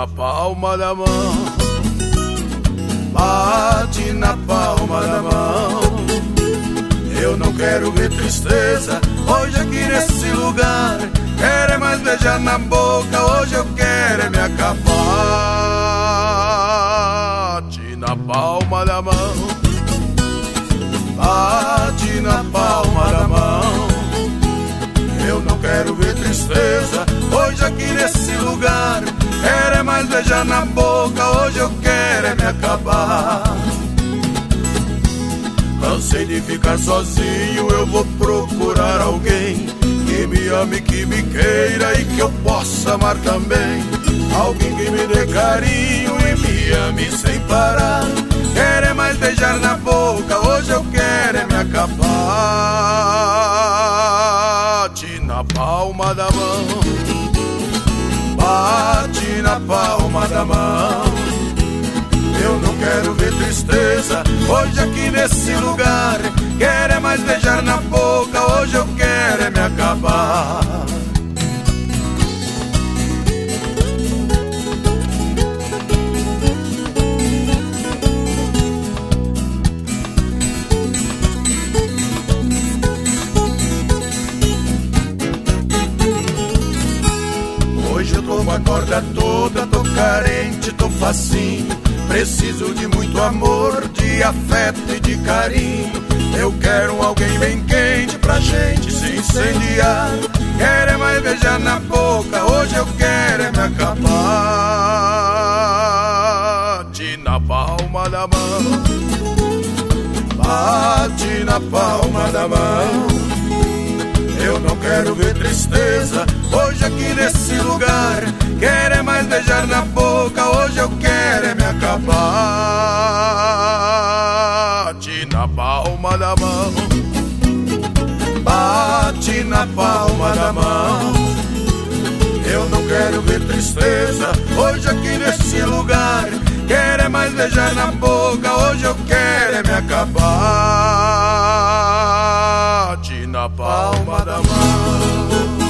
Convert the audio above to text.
na palma da mão, bate na palma da mão. Eu não quero ver tristeza hoje aqui nesse lugar. Quero é mais beijar na boca, hoje eu quero é me acabar. Bate na palma da mão, bate na palma da mão. Eu não quero ver tristeza hoje aqui nesse lugar. Quero é mais beijar na boca, hoje eu quero é me acabar. Cansei de ficar sozinho, eu vou procurar alguém que me ame, que me queira e que eu possa amar também. Alguém que me dê carinho e me ame sem parar. Quero é mais beijar na boca, hoje eu quero é me acabar. Bate na palma da mão, bate na palma da mão. Eu não quero ver tristeza hoje aqui nesse lugar. Quero é mais beijar na boca, hoje eu quero é me acabar. Hoje eu tô com a corda toda, tô carente, tô facinho. Preciso de muito amor, de afeto e de carinho. Eu quero alguém bem quente pra gente se incendiar. Quero é mais beijar na boca, hoje eu quero é me acabar. Bate na palma da mão, bate na palma da mão. Eu não quero ver tristeza hoje aqui nesse lugar. Quero é mais beijar na boca, hoje eu quero é me acabar. Bate na palma da mão, bate na palma da mão. Eu não quero ver tristeza hoje aqui nesse lugar. Quero é mais beijar na boca, hoje eu quero é me acabar. Bate na palma da mão.